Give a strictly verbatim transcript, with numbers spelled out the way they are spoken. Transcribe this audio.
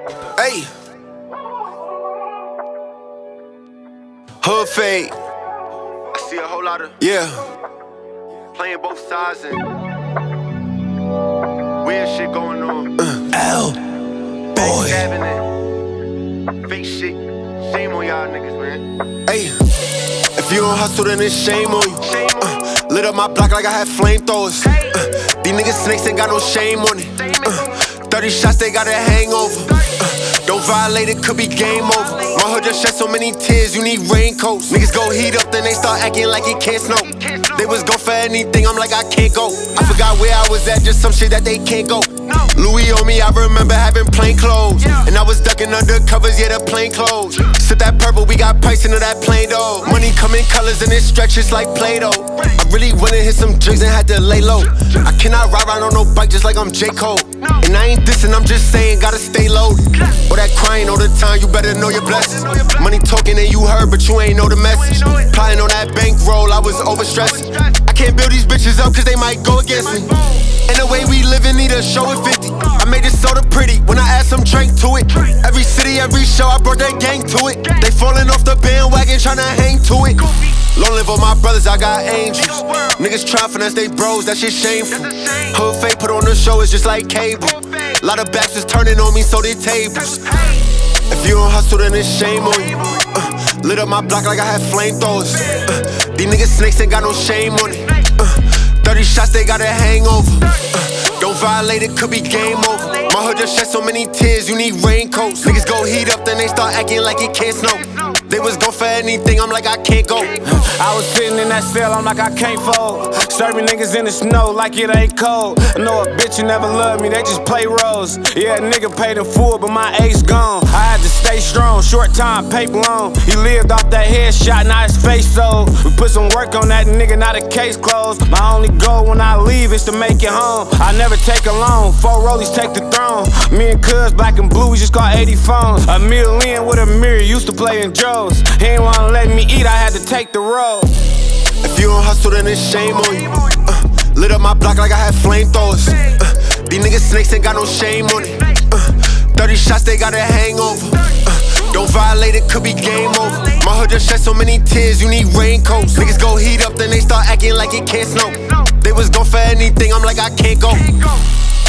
Hey. Hood fade. I see a whole lot of Yeah. playing both sides and weird shit going on. Uh, L. Boy. Stabbing it. Fake shit. Shame on y'all niggas, man. Hey. If you don't hustle, then it's shame on you. Shame on you. Uh, lit up my block like I had flamethrowers. Hey. Uh, these niggas snakes ain't got no shame on it. Uh, thirty shots, they got a hangover. Uh, don't violate it, could be game over. My hood just shed so many tears, you need raincoats. Niggas go heat up, then they start acting like it can't snow. They was go for anything, I'm like, I can't go. I forgot where I was at, just some shit that they can't go. Louis on me, I remember having plain clothes. And I was ducking under covers, yeah, the plain clothes. Sip that purple, we got price into that plain dough. Money come in colors and it stretches like Play-Doh. I really wanna hit some drinks and had to lay low. I cannot ride around on no bike just like I'm J. Cole. And I ain't dissing, I'm just saying, gotta stay loaded. Or that crying all the time, you better know your blessings. Money talking and you heard, but you ain't know the message. Plotting on that bankroll, I was overstressing. I can't build these bitches up cause they might go against me. And the way we living need a show at fifty. I made it soda pretty when I add some drink to it. Every city, every show, I brought that gang to it. They falling off the bandwagon, tryna hang to it. Long live all my brothers, I got angels. Niggas try finesse they bros, that shit shameful. Hood fake put on the show, it's just like cable. Lot of bastards turning on me, so they tables. If you don't hustle, then it's shame on you. Uh, lit up my block like I had flamethrowers. Uh, these niggas snakes ain't got no shame on it. Uh, thirty shots, they got a hangover. Uh, don't violate it, could be game over. My hood just shed so many tears, you need raincoats. Niggas go heat up, then they start acting like it can't snow. They was go for anything, I'm like, I can't go. I was sitting in that cell, I'm like, I can't fold. Serving niggas in the snow like it ain't cold. I know a bitch who never loved me, they just play roles. Yeah, a nigga paid in full, but my ace gone. I had to stay strong, short time, paper long. He lived off that headshot, now his face sold. We put some work on that nigga, now the case closed. My only goal when I leave is to make it home. I never take a loan, four rollies take the throne. Me and Cuz, black and blue, we just got eighty phones. A million with a mirror, used to play in Joe's. He ain't wanna let me eat, I had to take the road. If you don't hustle, then it's shame on you. Uh, lit up my block like I had flamethrowers. Uh, these niggas snakes ain't got no shame on it. Uh, thirty shots, they got a hangover. Uh, don't violate it, could be game over. My hood just shed so many tears, you need raincoats. Niggas go heat up, then they start acting like it can't snow. They was go for anything, I'm like, I can't go.